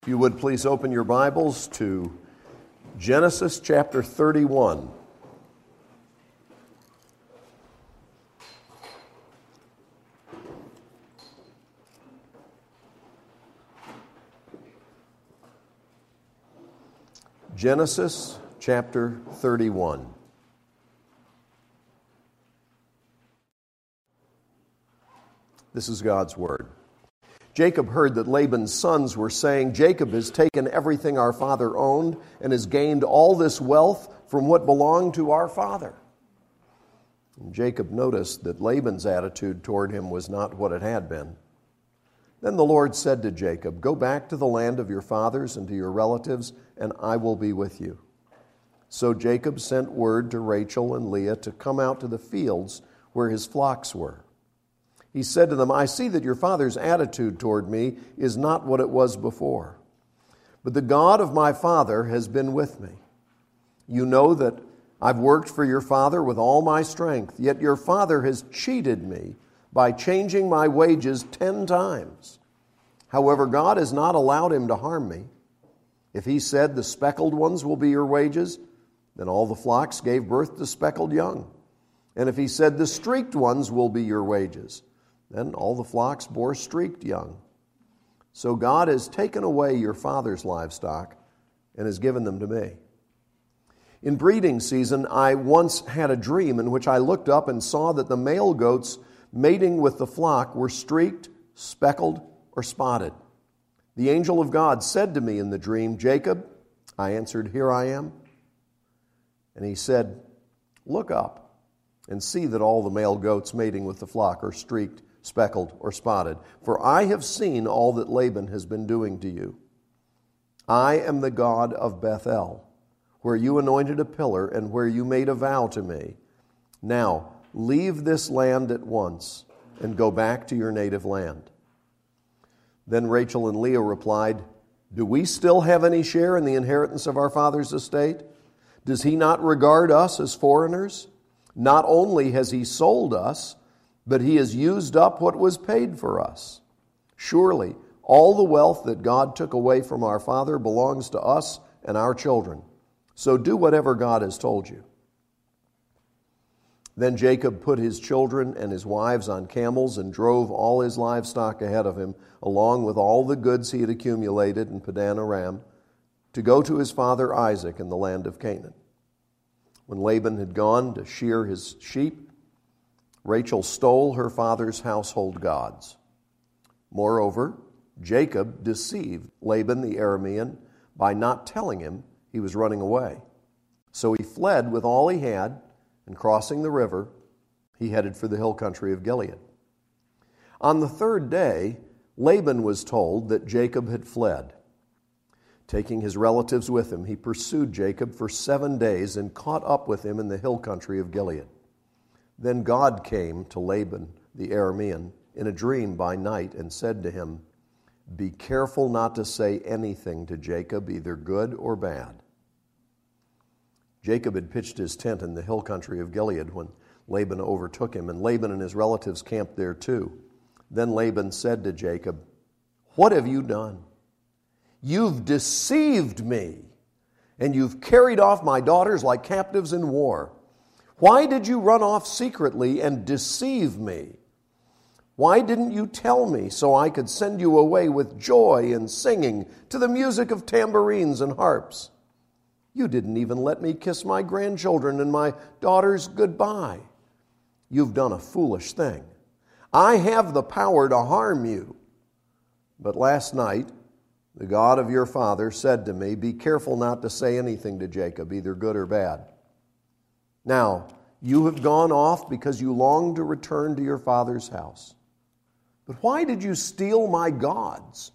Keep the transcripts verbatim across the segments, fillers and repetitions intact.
If you would please open your Bibles to Genesis chapter thirty-one. Genesis chapter thirty-one. This is God's word. Jacob heard that Laban's sons were saying, "Jacob has taken everything our father owned and has gained all this wealth from what belonged to our father." And Jacob noticed that Laban's attitude toward him was not what it had been. Then the Lord said to Jacob, "Go back to the land of your fathers and to your relatives, and I will be with you." So Jacob sent word to Rachel and Leah to come out to the fields where his flocks were. He said to them, "I see that your father's attitude toward me is not what it was before. But the God of my father has been with me. You know that I've worked for your father with all my strength, yet your father has cheated me by changing my wages ten times. However, God has not allowed him to harm me. If he said, 'The speckled ones will be your wages,' then all the flocks gave birth to speckled young. And if he said, 'The streaked ones will be your wages,' then all the flocks bore streaked young. So God has taken away your father's livestock and has given them to me. In breeding season, I once had a dream in which I looked up and saw that the male goats mating with the flock were streaked, speckled, or spotted. The angel of God said to me in the dream, 'Jacob,' I answered, 'Here I am.' And he said, 'Look up and see that all the male goats mating with the flock are streaked, speckled, or spotted. For I have seen all that Laban has been doing to you. I am the God of Bethel, where you anointed a pillar and where you made a vow to me. Now, leave this land at once and go back to your native land.' Then Rachel and Leah replied, 'Do we still have any share in the inheritance of our father's estate? Does he not regard us as foreigners? Not only has he sold us, but he has used up what was paid for us. Surely all the wealth that God took away from our father belongs to us and our children. So do whatever God has told you.' Then Jacob put his children and his wives on camels and drove all his livestock ahead of him, along with all the goods he had accumulated in Padan Aram, to go to his father Isaac in the land of Canaan. When Laban had gone to shear his sheep, Rachel stole her father's household gods. Moreover, Jacob deceived Laban the Aramean by not telling him he was running away. So he fled with all he had, and crossing the river, he headed for the hill country of Gilead. On the third day, Laban was told that Jacob had fled. Taking his relatives with him, he pursued Jacob for seven days and caught up with him in the hill country of Gilead. Then God came to Laban the Aramean in a dream by night and said to him, 'Be careful not to say anything to Jacob, either good or bad.' Jacob had pitched his tent in the hill country of Gilead when Laban overtook him, and Laban and his relatives camped there too. Then Laban said to Jacob, 'What have you done? You've deceived me, and you've carried off my daughters like captives in war. Why did you run off secretly and deceive me? Why didn't you tell me so I could send you away with joy and singing to the music of tambourines and harps? You didn't even let me kiss my grandchildren and my daughters goodbye. You've done a foolish thing. I have the power to harm you. But last night, the God of your father said to me, 'Be careful not to say anything to Jacob, either good or bad.' Now, you have gone off because you long to return to your father's house. But why did you steal my gods?"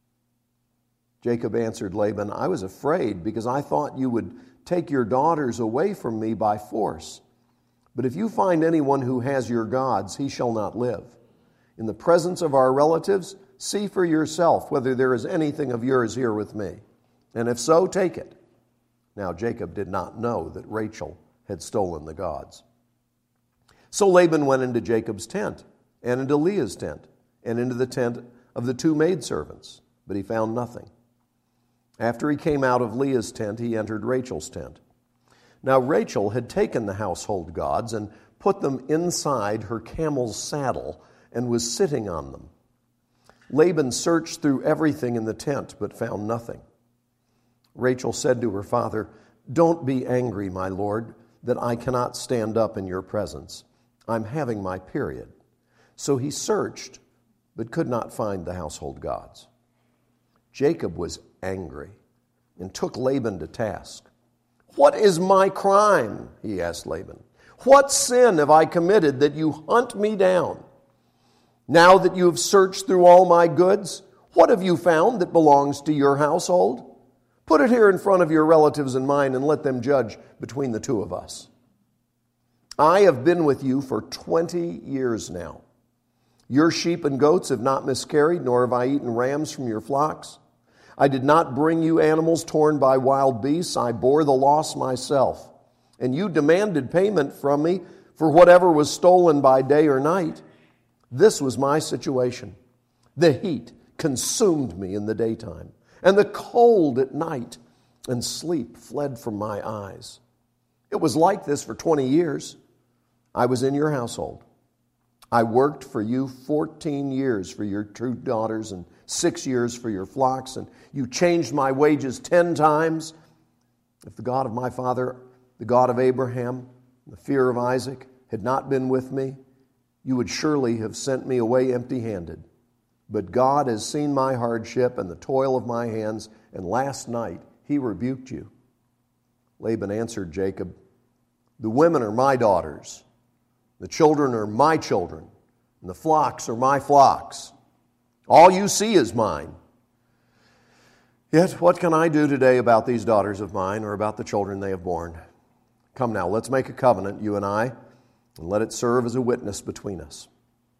Jacob answered Laban, "I was afraid because I thought you would take your daughters away from me by force. But if you find anyone who has your gods, he shall not live. In the presence of our relatives, see for yourself whether there is anything of yours here with me. And if so, take it." Now Jacob did not know that Rachel had stolen the gods. So Laban went into Jacob's tent, and into Leah's tent, and into the tent of the two maidservants, but he found nothing. After he came out of Leah's tent, he entered Rachel's tent. Now Rachel had taken the household gods and put them inside her camel's saddle and was sitting on them. Laban searched through everything in the tent but found nothing. Rachel said to her father, "Don't be angry, my lord, that I cannot stand up in your presence. I'm having my period." So he searched but could not find the household gods. Jacob was angry and took Laban to task. "What is my crime?" he asked Laban. "What sin have I committed that you hunt me down? Now that you have searched through all my goods, what have you found that belongs to your household? Put it here in front of your relatives and mine and let them judge between the two of us. I have been with you for twenty years now. Your sheep and goats have not miscarried, nor have I eaten rams from your flocks. I did not bring you animals torn by wild beasts. I bore the loss myself. And you demanded payment from me for whatever was stolen by day or night. This was my situation. The heat consumed me in the daytime, and the cold at night, and sleep fled from my eyes. It was like this for twenty years. I was in your household. I worked for you fourteen years for your two daughters and six years for your flocks, and you changed my wages ten times. If the God of my father, the God of Abraham, the fear of Isaac, had not been with me, you would surely have sent me away empty-handed. But God has seen my hardship and the toil of my hands, and last night he rebuked you." Laban answered Jacob, "The women are my daughters, the children are my children, and the flocks are my flocks. All you see is mine. Yet what can I do today about these daughters of mine or about the children they have borne? Come now, let's make a covenant, you and I, and let it serve as a witness between us."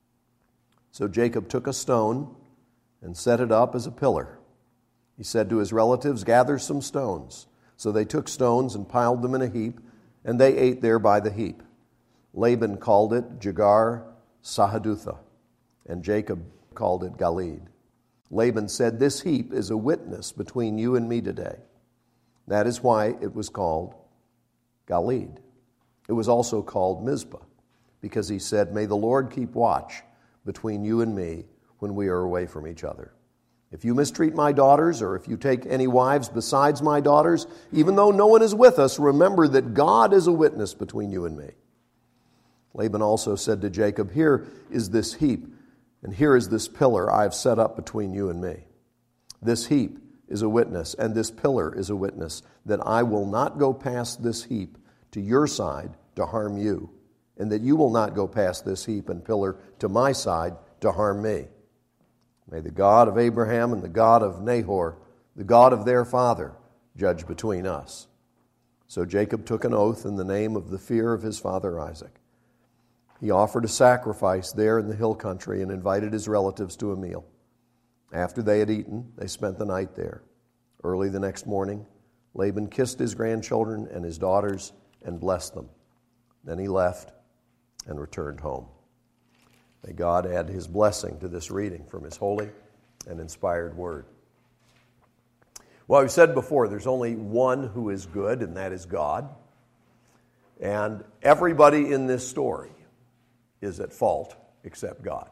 So Jacob took a stone and set it up as a pillar. He said to his relatives, "Gather some stones." So they took stones and piled them in a heap, and they ate there by the heap. Laban called it Jegar Sahadutha, and Jacob called it Galeed. Laban said, "This heap is a witness between you and me today." That is why it was called Galeed. It was also called Mizpah, because he said, "May the Lord keep watch between you and me when we are away from each other. If you mistreat my daughters, or if you take any wives besides my daughters, even though no one is with us, remember that God is a witness between you and me." Laban also said to Jacob, "Here is this heap, and here is this pillar I have set up between you and me. This heap is a witness, and this pillar is a witness, that I will not go past this heap to your side to harm you, and that you will not go past this heap and pillar to my side to harm me. May the God of Abraham and the God of Nahor, the God of their father, judge between us." So Jacob took an oath in the name of the fear of his father Isaac. He offered a sacrifice there in the hill country and invited his relatives to a meal. After they had eaten, they spent the night there. Early the next morning, Laban kissed his grandchildren and his daughters and blessed them. Then he left and returned home. May God add his blessing to this reading from his holy and inspired word. Well, we've said before, there's only one who is good, and that is God. And everybody in this story is at fault except God.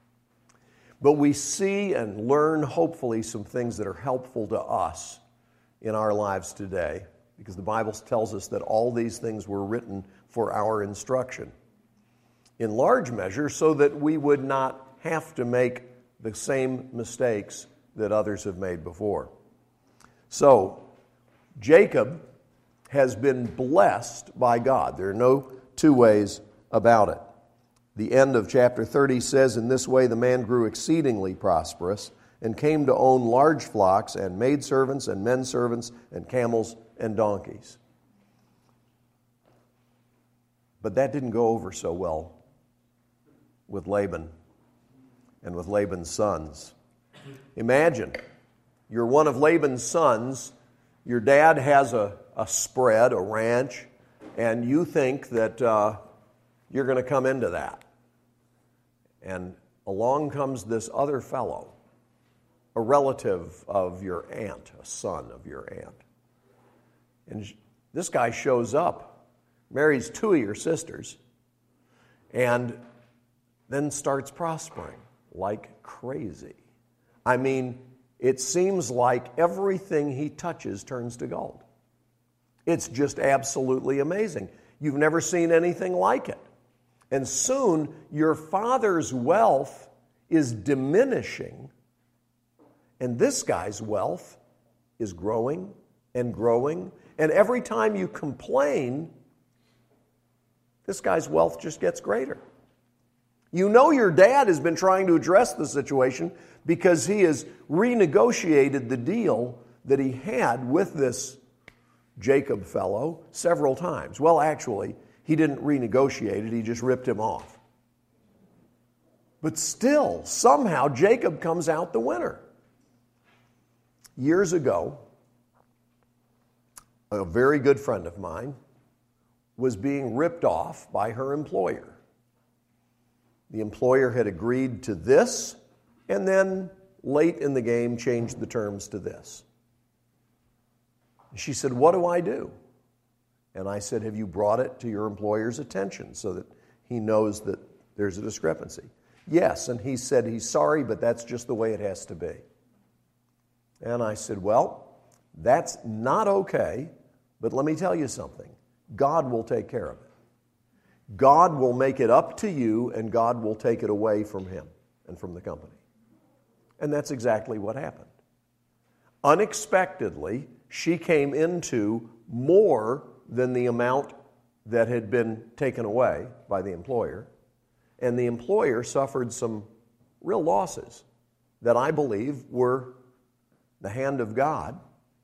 But we see and learn, hopefully, some things that are helpful to us in our lives today, because the Bible tells us that all these things were written for our instruction, in large measure so that we would not have to make the same mistakes that others have made before. So, Jacob has been blessed by God. There are no two ways about it. The end of chapter thirty says, "In this way the man grew exceedingly prosperous and came to own large flocks and maidservants and men servants and camels and donkeys." But that didn't go over so well with Laban and with Laban's sons. Imagine, you're one of Laban's sons, your dad has a, a spread, a ranch, and you think that uh, you're going to come into that. And along comes this other fellow, a relative of your aunt, a son of your aunt. And this guy shows up, marries two of your sisters, and then starts prospering like crazy. I mean, it seems like everything he touches turns to gold. It's just absolutely amazing. You've never seen anything like it. And soon, your father's wealth is diminishing, and this guy's wealth is growing and growing. And every time you complain, this guy's wealth just gets greater. You know your dad has been trying to address the situation because he has renegotiated the deal that he had with this Jacob fellow several times. Well, actually, he didn't renegotiate it, he just ripped him off. But still, somehow Jacob comes out the winner. Years ago, a very good friend of mine was being ripped off by her employer. The employer had agreed to this, and then late in the game changed the terms to this. She said, "What do I do?" And I said, "Have you brought it to your employer's attention so that he knows that there's a discrepancy?" "Yes," and he said he's sorry, but that's just the way it has to be. And I said, "Well, that's not okay, but let me tell you something. God will take care of it. God will make it up to you, and God will take it away from him and from the company." And that's exactly what happened. Unexpectedly, she came into more than the amount that had been taken away by the employer, and the employer suffered some real losses that I believe were the hand of God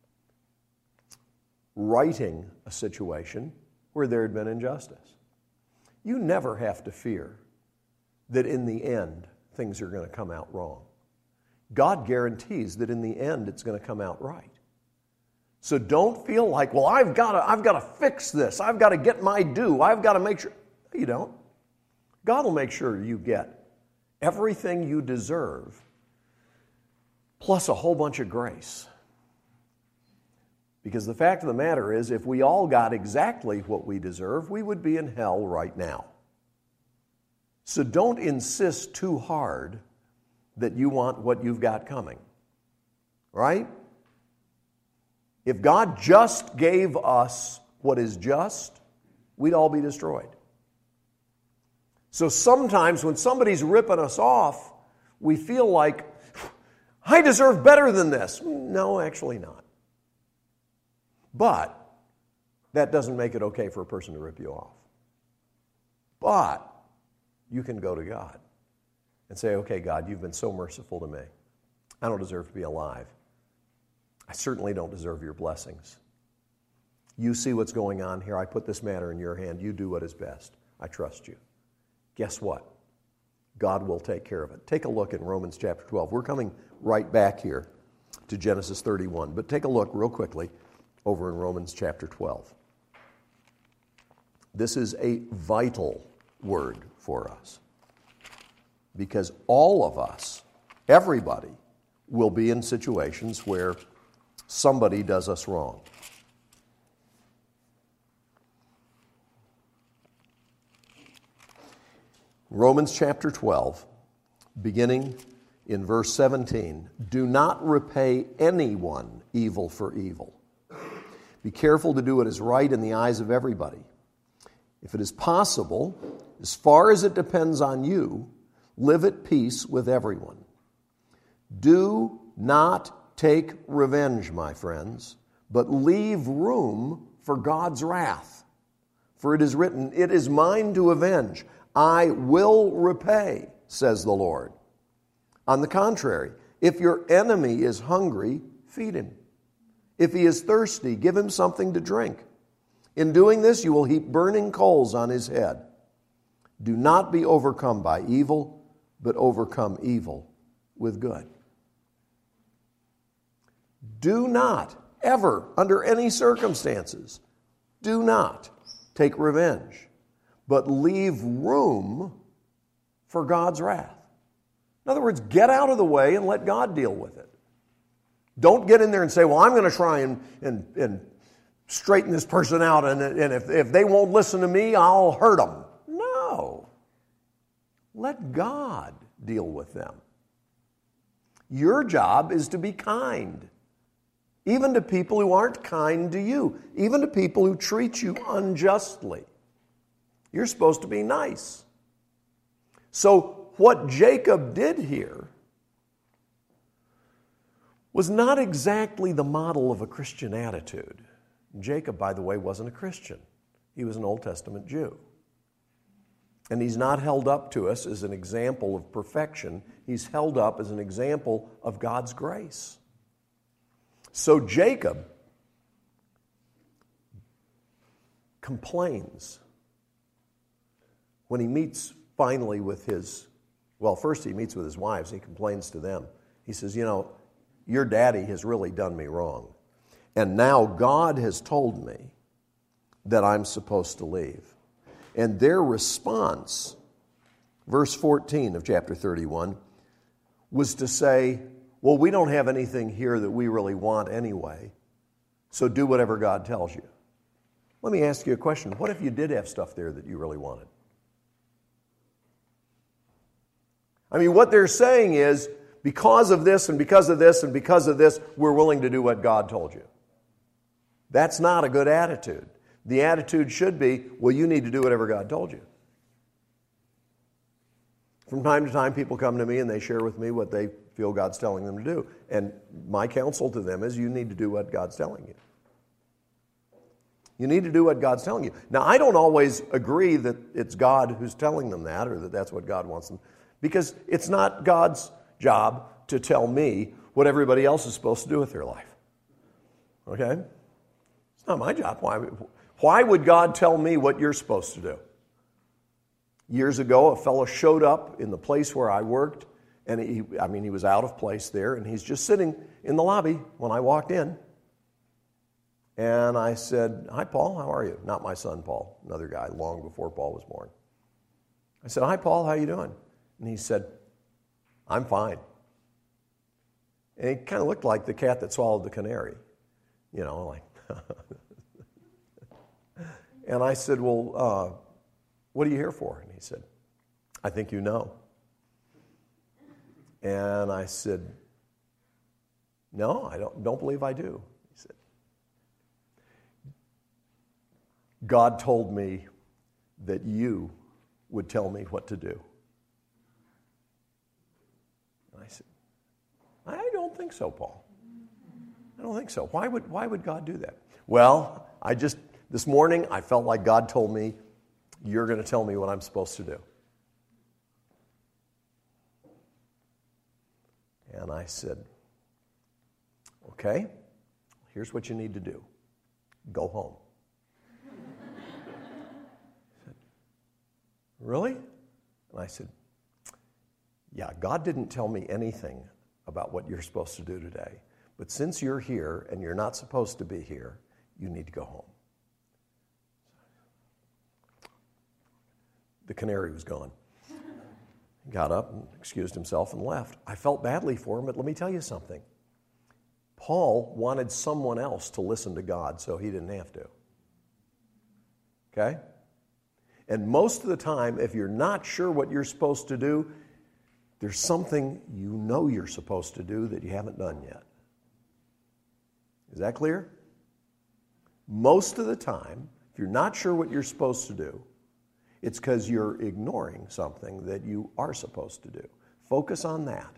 righting a situation where there had been injustice. You never have to fear that in the end things are going to come out wrong. God guarantees that in the end it's going to come out right. So don't feel like, well, I've got to, I've got to fix this. I've got to get my due. I've got to make sure. You don't. God will make sure you get everything you deserve, plus a whole bunch of grace. Because the fact of the matter is, if we all got exactly what we deserve, we would be in hell right now. So don't insist too hard that you want what you've got coming. Right? If God just gave us what is just, we'd all be destroyed. So sometimes when somebody's ripping us off, we feel like, I deserve better than this. No, actually not. But that doesn't make it okay for a person to rip you off. But you can go to God and say, okay, God, you've been so merciful to me. I don't deserve to be alive. I certainly don't deserve your blessings. You see what's going on here. I put this matter in your hand. You do what is best. I trust you. Guess what? God will take care of it. Take a look in Romans chapter twelve. We're coming right back here to Genesis thirty-one. But take a look real quickly over in Romans chapter twelve. This is a vital word for us. Because all of us, everybody, will be in situations where somebody does us wrong. Romans chapter twelve, beginning in verse seventeen. Do not repay anyone evil for evil. Be careful to do what is right in the eyes of everybody. If it is possible, as far as it depends on you, live at peace with everyone. Do not take revenge, my friends, but leave room for God's wrath. For it is written, it is mine to avenge. I will repay, says the Lord. On the contrary, if your enemy is hungry, feed him. If he is thirsty, give him something to drink. In doing this, you will heap burning coals on his head. Do not be overcome by evil, but overcome evil with good. Do not, ever, under any circumstances, do not take revenge, but leave room for God's wrath. In other words, get out of the way and let God deal with it. Don't get in there and say, well, I'm going to try and, and, and straighten this person out, and, and if, if they won't listen to me, I'll hurt them. No. Let God deal with them. Your job is to be kind, even to people who aren't kind to you, even to people who treat you unjustly. You're supposed to be nice. So what Jacob did here was not exactly the model of a Christian attitude. Jacob, by the way, wasn't a Christian. He was an Old Testament Jew. And he's not held up to us as an example of perfection. He's held up as an example of God's grace. So Jacob complains when he meets finally with his, well, first he meets with his wives. He complains to them. He says, you know, your daddy has really done me wrong. And now God has told me that I'm supposed to leave. And their response, verse fourteen of chapter thirty-one, was to say, well, we don't have anything here that we really want anyway, so do whatever God tells you. Let me ask you a question. What if you did have stuff there that you really wanted? I mean, what they're saying is, because of this and because of this and because of this, we're willing to do what God told you. That's not a good attitude. The attitude should be, well, you need to do whatever God told you. From time to time, people come to me and they share with me what they feel God's telling them to do. And my counsel to them is, you need to do what God's telling you. You need to do what God's telling you. Now, I don't always agree that it's God who's telling them that, or that that's what God wants them, because it's not God's job to tell me what everybody else is supposed to do with their life. Okay? It's not my job. Why, why would God tell me what you're supposed to do? Years ago, a fellow showed up in the place where I worked, and he, I mean, he was out of place there, and he's just sitting in the lobby when I walked in. And I said, hi, Paul, how are you? Not my son, Paul, another guy, long before Paul was born. I said, hi, Paul, how you doing? And he said, I'm fine. And he kind of looked like the cat that swallowed the canary. You know, like. And I said, well, uh, what are you here for? And he said, I think you know. And I said, no, I don't, don't believe I do. He said, God told me that you would tell me what to do. And I said, I don't think so, Paul. I don't think so. Why would, why would God do that? Well, I just, this morning, I felt like God told me, you're going to tell me what I'm supposed to do. And I said, okay, here's what you need to do. Go home. He said, really? And I said, yeah, God didn't tell me anything about what you're supposed to do today. But since you're here and you're not supposed to be here, you need to go home. The canary was gone. He got up and excused himself and left. I felt badly for him, but let me tell you something. Paul wanted someone else to listen to God so he didn't have to. Okay? And most of the time, if you're not sure what you're supposed to do, there's something you know you're supposed to do that you haven't done yet. Is that clear? Most of the time, if you're not sure what you're supposed to do, it's because you're ignoring something that you are supposed to do. Focus on that.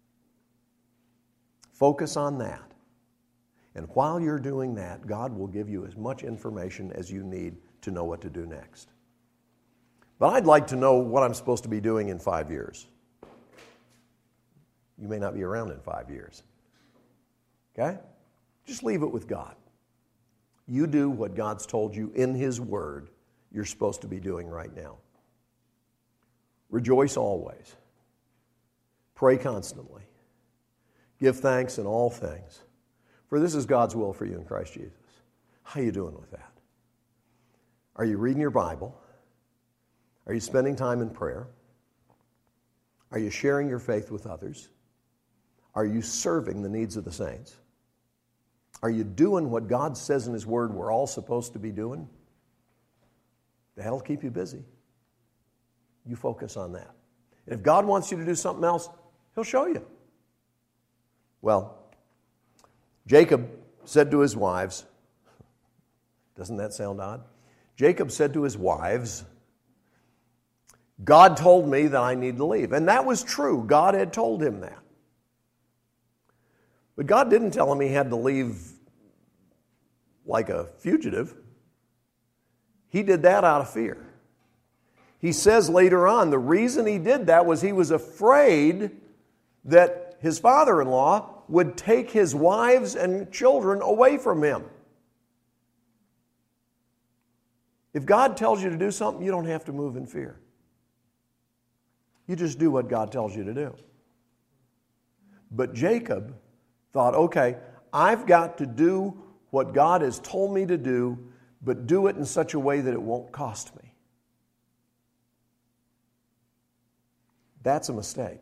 Focus on that. And while you're doing that, God will give you as much information as you need to know what to do next. But I'd like to know what I'm supposed to be doing in five years. You may not be around in five years. Okay? Just leave it with God. You do what God's told you in His Word you're supposed to be doing right now. Rejoice always. Pray constantly. Give thanks in all things. For this is God's will for you in Christ Jesus. How are you doing with that? Are you reading your Bible? Are you spending time in prayer? Are you sharing your faith with others? Are you serving the needs of the saints? Are you doing what God says in His Word we're all supposed to be doing? That'll keep you busy. You focus on that. And if God wants you to do something else, He'll show you. Well, Jacob said to his wives, doesn't that sound odd? Jacob said to his wives, God told me that I need to leave. And that was true. God had told him that. But God didn't tell him he had to leave like a fugitive. He did that out of fear. He says later on, the reason he did that was he was afraid that his father-in-law would take his wives and children away from him. If God tells you to do something, you don't have to move in fear. You just do what God tells you to do. But Jacob thought, okay, I've got to do what God has told me to do, but do it in such a way that it won't cost me. That's a mistake.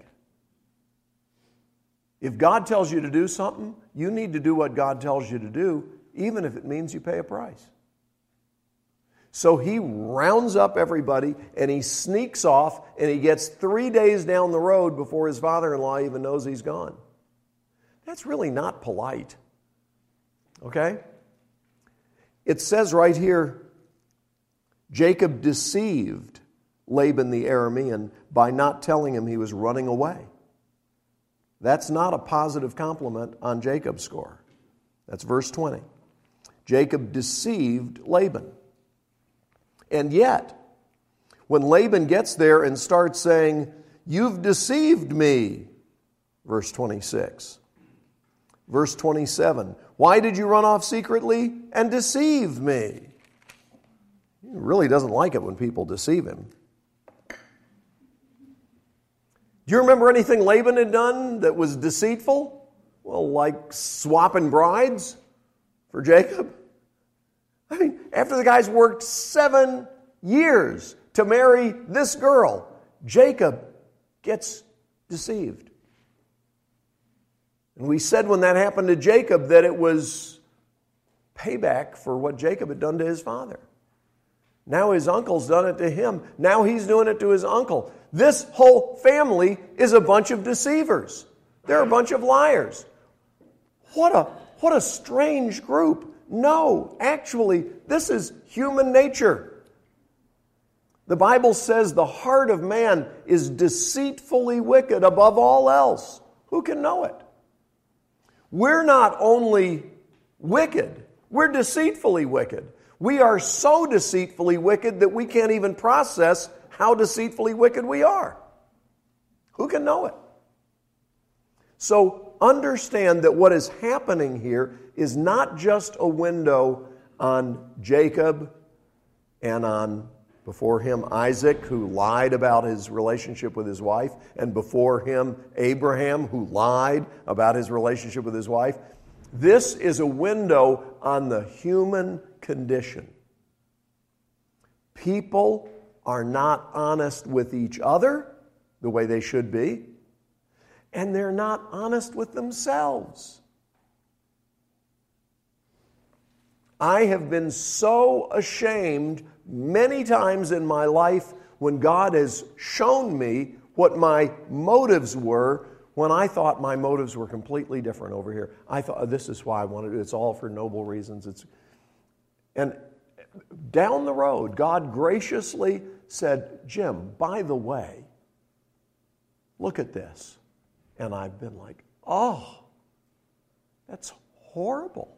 If God tells you to do something, you need to do what God tells you to do, even if it means you pay a price. So he rounds up everybody and he sneaks off and he gets three days down the road before his father-in-law even knows he's gone. That's really not polite. Okay? It says right here, Jacob deceived Laban the Aramean by not telling him he was running away. That's not a positive compliment on Jacob's score. That's verse twenty. Jacob deceived Laban. And yet, when Laban gets there and starts saying, "You've deceived me," verse twenty-six. Verse twenty-seven, "Why did you run off secretly and deceive me?" He really doesn't like it when people deceive him. Do you remember anything Laban had done that was deceitful? Well, like swapping brides for Jacob. I mean, after the guy's worked seven years to marry this girl, Jacob gets deceived. And we said when that happened to Jacob that it was payback for what Jacob had done to his father. Now his uncle's done it to him. Now he's doing it to his uncle. This whole family is a bunch of deceivers. They're a bunch of liars. What a, what a strange group. No, actually, this is human nature. The Bible says the heart of man is deceitfully wicked above all else. Who can know it? We're not only wicked, we're deceitfully wicked. We are so deceitfully wicked that we can't even process how deceitfully wicked we are. Who can know it? So understand that what is happening here is not just a window on Jacob and on, before him, Isaac, who lied about his relationship with his wife, and before him, Abraham, who lied about his relationship with his wife. This is a window on the human condition. People are not honest with each other the way they should be, and they're not honest with themselves. I have been so ashamed many times in my life when God has shown me what my motives were when I thought my motives were completely different over here. I thought, oh, this is why I want to do it. It's all for noble reasons. It's And down the road, God graciously said, "Jim, by the way, look at this." And I've been like, oh, that's horrible.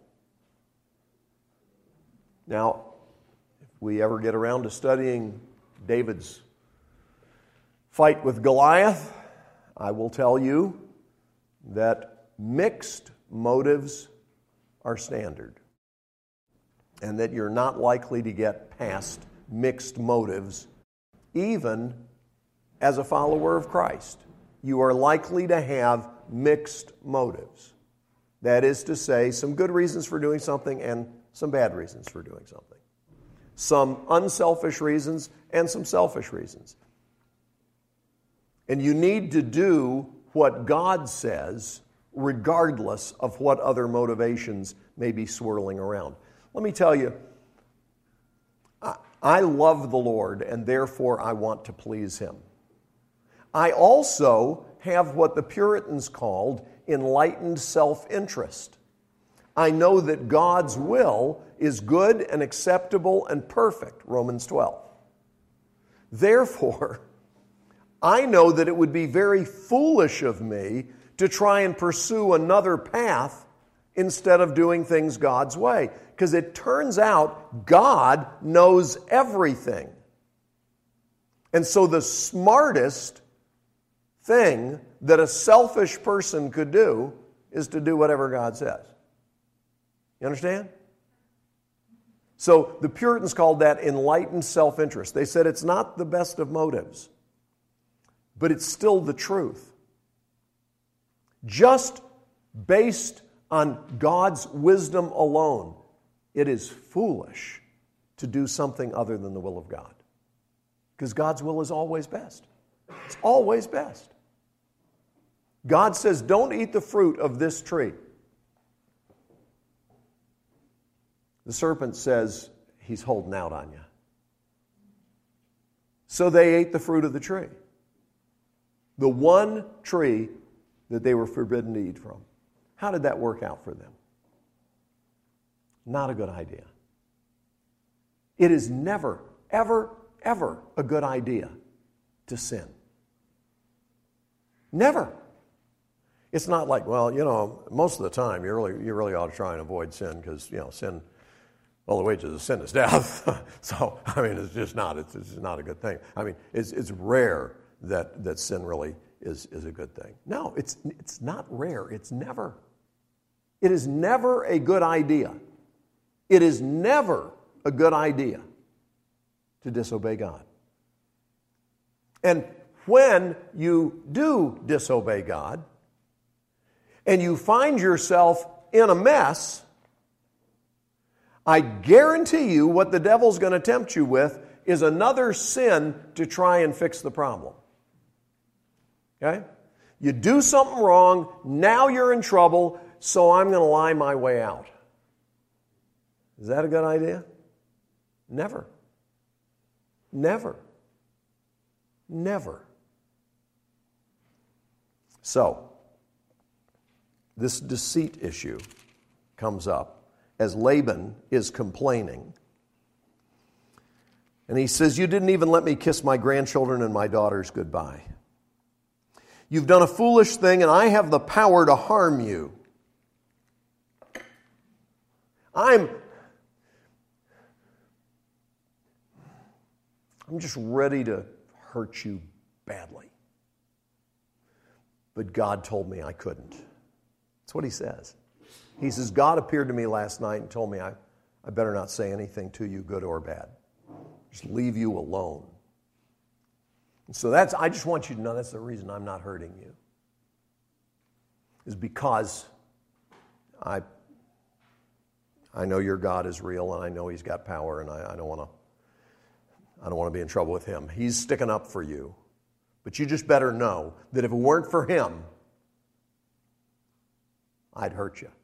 Now, if we ever get around to studying David's fight with Goliath, I will tell you that mixed motives are standard, and that you're not likely to get past mixed motives even as a follower of Christ. You are likely to have mixed motives. That is to say, some good reasons for doing something and some bad reasons for doing something. Some unselfish reasons and some selfish reasons. And you need to do what God says regardless of what other motivations may be swirling around. Let me tell you, I, I love the Lord, and therefore I want to please Him. I also have what the Puritans called enlightened self-interest. I know that God's will is good and acceptable and perfect, Romans twelve. Therefore, I know that it would be very foolish of me to try and pursue another path instead of doing things God's way. Because it turns out God knows everything. And so the smartest thing that a selfish person could do is to do whatever God says. You understand? So the Puritans called that enlightened self-interest. They said it's not the best of motives, but it's still the truth. Just based on God's wisdom alone, it is foolish to do something other than the will of God. Because God's will is always best. It's always best. God says, don't eat the fruit of this tree. The serpent says, he's holding out on you. So they ate the fruit of the tree. The one tree that they were forbidden to eat from. How did that work out for them? Not a good idea. It is never, ever, ever a good idea to sin. Never. It's not like, well, you know, most of the time you really, you really ought to try and avoid sin because, you know, sin, well, the wages of sin is death. So, I mean, it's just not, it's, it's not a good thing. I mean, it's, it's rare that, that sin really is, is a good thing. No, it's, it's not rare. It's never. It is never a good idea. It is never a good idea to disobey God. And when you do disobey God, and you find yourself in a mess, I guarantee you what the devil's going to tempt you with is another sin to try and fix the problem. Okay? You do something wrong, now you're in trouble, so I'm going to lie my way out. Is that a good idea? Never. Never. Never. So, this deceit issue comes up as Laban is complaining. And he says, you didn't even let me kiss my grandchildren and my daughters goodbye. You've done a foolish thing, and I have the power to harm you. I'm, I'm just ready to hurt you badly. But God told me I couldn't. That's what he says. He says, God appeared to me last night and told me I, I better not say anything to you, good or bad. Just leave you alone. And so that's, I just want you to know that's the reason I'm not hurting you. Is because I, I know your God is real and I know he's got power and I, I don't want to I don't want to be in trouble with him. He's sticking up for you. But you just better know that if it weren't for him, I'd hurt you.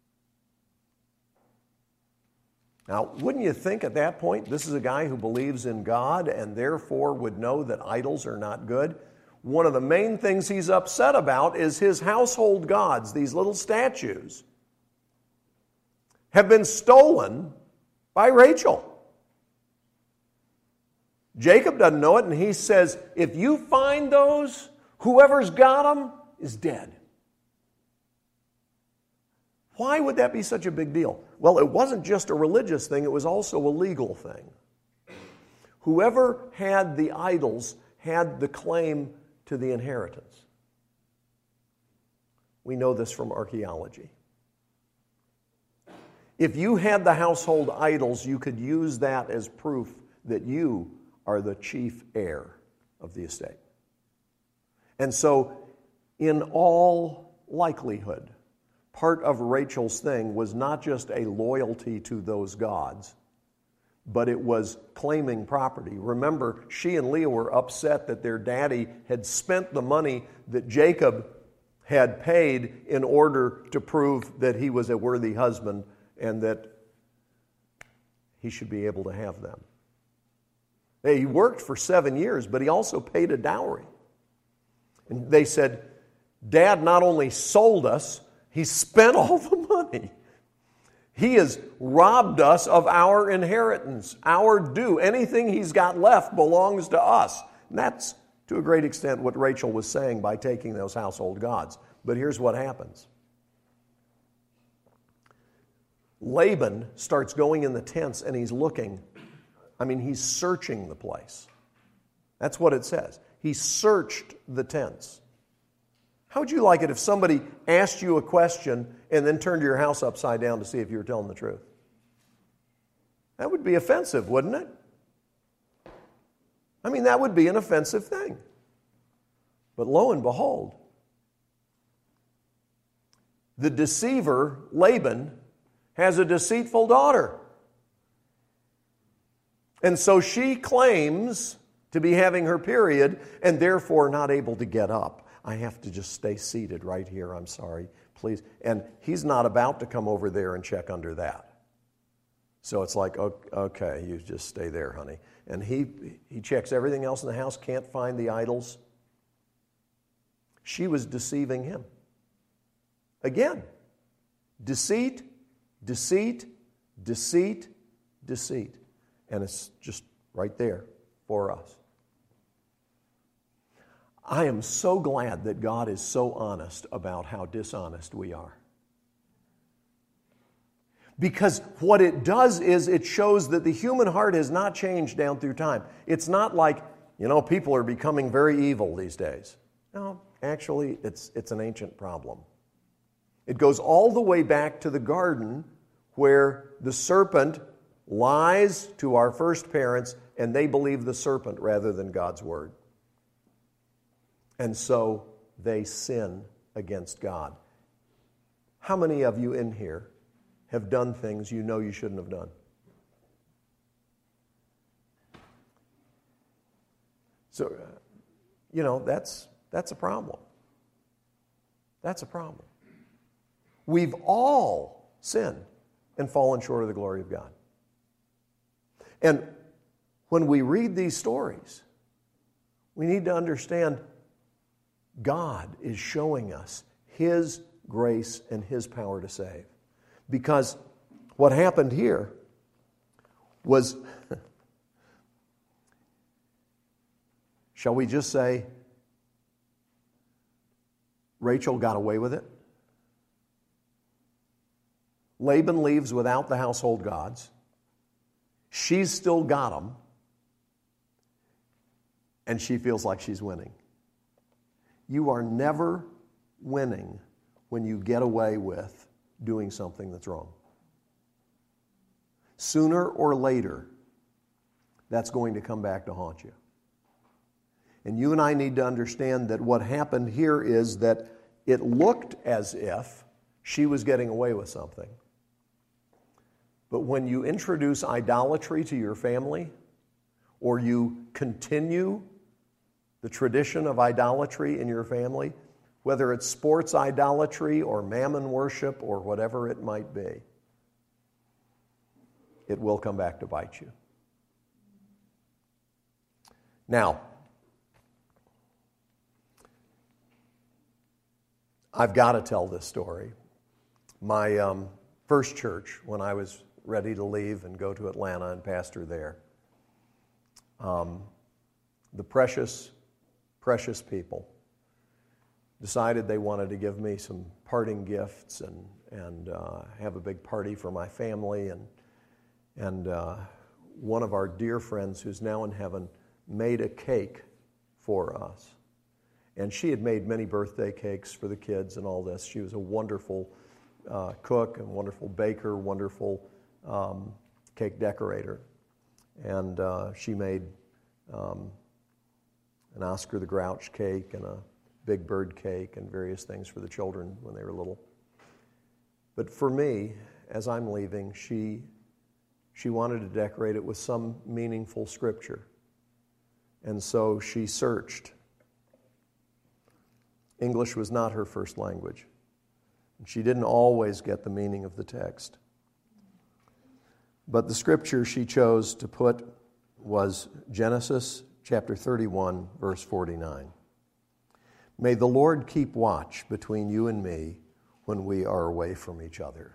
Now, wouldn't you think at that point, this is a guy who believes in God and therefore would know that idols are not good? One of the main things he's upset about is his household gods, these little statues, have been stolen by Rachel. Jacob doesn't know it, and he says, if you find those, whoever's got them is dead. Why would that be such a big deal? Well, it wasn't just a religious thing, it was also a legal thing. Whoever had the idols had the claim to the inheritance. We know this from archaeology. If you had the household idols, you could use that as proof that you are the chief heir of the estate. And so, in all likelihood, part of Rachel's thing was not just a loyalty to those gods, but it was claiming property. Remember, she and Leah were upset that their daddy had spent the money that Jacob had paid in order to prove that he was a worthy husband and that he should be able to have them. He worked for seven years, but he also paid a dowry. And they said, Dad not only sold us, he spent all the money. He has robbed us of our inheritance, our due. Anything he's got left belongs to us. And that's, to a great extent, what Rachel was saying by taking those household gods. But here's what happens. Laban starts going in the tents and he's looking. I mean, he's searching the place. That's what it says. He searched the tents. How would you like it if somebody asked you a question and then turned your house upside down to see if you were telling the truth? That would be offensive, wouldn't it? I mean, that would be an offensive thing. But lo and behold, the deceiver, Laban, has a deceitful daughter. And so she claims to be having her period and therefore not able to get up. I have to just stay seated right here, I'm sorry, please. And he's not about to come over there and check under that. So it's like, okay, you just stay there, honey. And he, he checks everything else in the house, can't find the idols. She was deceiving him. Again, deceit, deceit, deceit, deceit. And it's just right there for us. I am so glad that God is so honest about how dishonest we are. Because what it does is it shows that the human heart has not changed down through time. It's not like, you know, people are becoming very evil these days. No, actually, it's, it's an ancient problem. It goes all the way back to the garden where the serpent lies to our first parents and they believe the serpent rather than God's word. And so they sin against God. How many of you in here have done things you know you shouldn't have done? So, uh, you know, that's that's a problem. That's a problem. We've all sinned and fallen short of the glory of God. And when we read these stories, we need to understand God is showing us His grace and His power to save. Because what happened here was, shall we just say, Rachel got away with it? Laban leaves without the household gods. She's still got them. And she feels like she's winning. You are never winning when you get away with doing something that's wrong. Sooner or later, that's going to come back to haunt you. And you and I need to understand that what happened here is that it looked as if she was getting away with something. But when you introduce idolatry to your family, or you continue the tradition of idolatry in your family, whether it's sports idolatry or mammon worship or whatever it might be, it will come back to bite you. Now, I've got to tell this story. My um, first church, when I was ready to leave and go to Atlanta and pastor there, um, the precious, precious people decided they wanted to give me some parting gifts and and uh, have a big party for my family. And and uh, one of our dear friends who's now in heaven made a cake for us. And she had made many birthday cakes for the kids and all this. She was a wonderful uh, cook and wonderful baker, wonderful um, cake decorator. And uh, she made um, an Oscar the Grouch cake and a Big Bird cake and various things for the children when they were little. But for me, as I'm leaving, she she wanted to decorate it with some meaningful scripture. And so she searched English was not her first language. She didn't always get the meaning of the text. But the scripture she chose to put was Genesis chapter thirty-one, verse forty-nine. May the Lord keep watch between you and me when we are away from each other.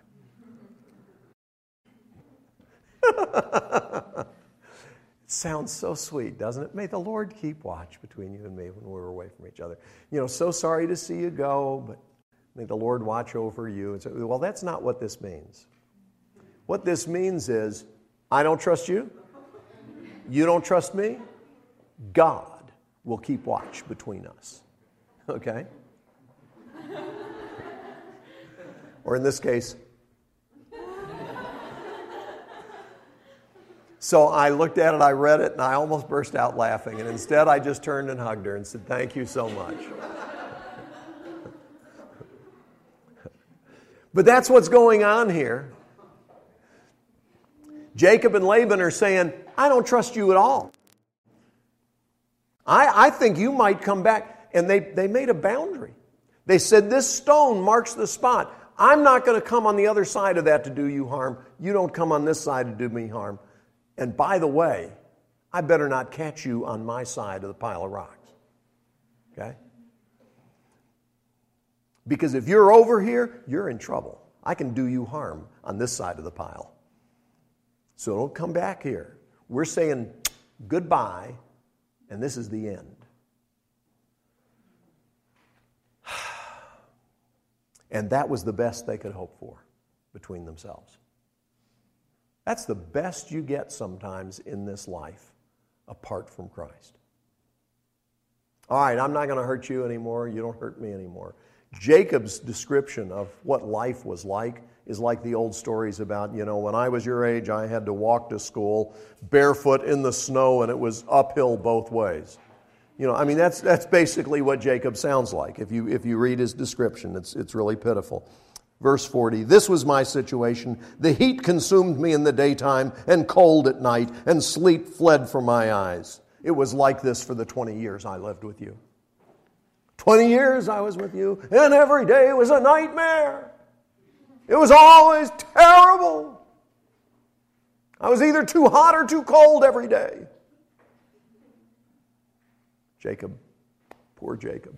It sounds so sweet, doesn't it? May the Lord keep watch between you and me when we're away from each other. You know, so sorry to see you go, but may the Lord watch over you. And so, well, that's not what this means. What this means is, I don't trust you. You don't trust me. God will keep watch between us. Okay? Or in this case, so I looked at it, I read it, and I almost burst out laughing. And instead, I just turned and hugged her and said, thank you so much. But that's what's going on here. Jacob and Laban are saying, I don't trust you at all. I, I think you might come back. And they, they made a boundary. They said, this stone marks the spot. I'm not going to come on the other side of that to do you harm. You don't come on this side to do me harm. And by the way, I better not catch you on my side of the pile of rocks. Okay? Because if you're over here, you're in trouble. I can do you harm on this side of the pile. So don't come back here. We're saying goodbye, and this is the end. And that was the best they could hope for between themselves. That's the best you get sometimes in this life apart from Christ. All right, I'm not going to hurt you anymore. You don't hurt me anymore. Jacob's description of what life was like is like the old stories about, you know, when I was your age, I had to walk to school barefoot in the snow, and it was uphill both ways. You know, I mean, that's that's basically what Jacob sounds like. If you if you read his description, it's it's really pitiful. Verse forty, this was my situation. The heat consumed me in the daytime and cold at night, and sleep fled from my eyes. It was like this for the twenty years I lived with you. twenty years I was with you, and every day was a nightmare. It was always terrible. I was either too hot or too cold every day. Jacob, poor Jacob.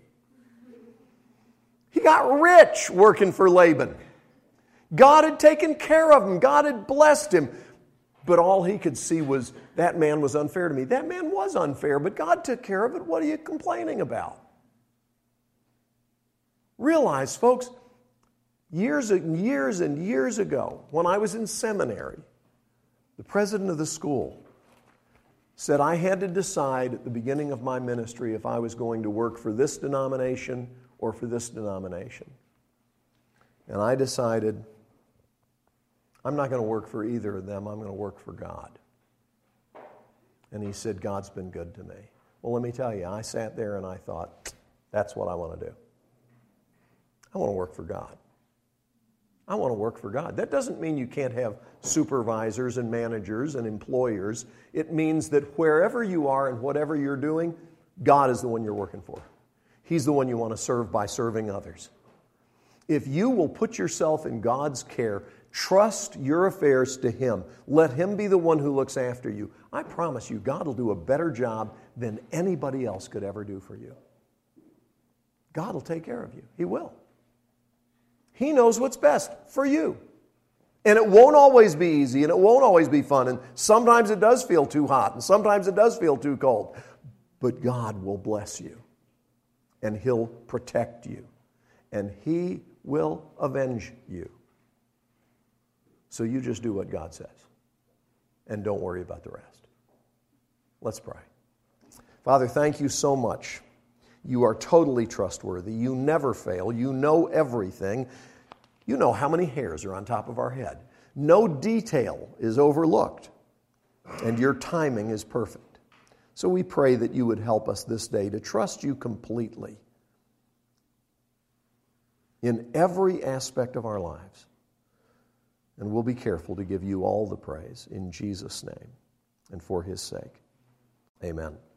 He got rich working for Laban. God had taken care of him. God had blessed him. But all he could see was, that man was unfair to me. That man was unfair, but God took care of it. What are you complaining about? Realize, folks, years and years and years ago, when I was in seminary, the president of the school said I had to decide at the beginning of my ministry if I was going to work for this denomination or for this denomination. And I decided I'm not going to work for either of them. I'm going to work for God. And he said, God's been good to me. Well, let me tell you, I sat there and I thought, that's what I want to do. I want to work for God. I want to work for God. That doesn't mean you can't have supervisors and managers and employers. It means that wherever you are and whatever you're doing, God is the one you're working for. He's the one you want to serve by serving others. If you will put yourself in God's care, trust your affairs to Him, let Him be the one who looks after you, I promise you, God will do a better job than anybody else could ever do for you. God will take care of you. He will. He knows what's best for you. And it won't always be easy, and it won't always be fun, and sometimes it does feel too hot, and sometimes it does feel too cold. But God will bless you, and He'll protect you, and He will avenge you. So you just do what God says, and don't worry about the rest. Let's pray. Father, thank you so much. You are totally trustworthy. You never fail. You know everything. You know how many hairs are on top of our head. No detail is overlooked. And your timing is perfect. So we pray that you would help us this day to trust you completely in every aspect of our lives. And we'll be careful to give you all the praise in Jesus' name and for His sake. Amen.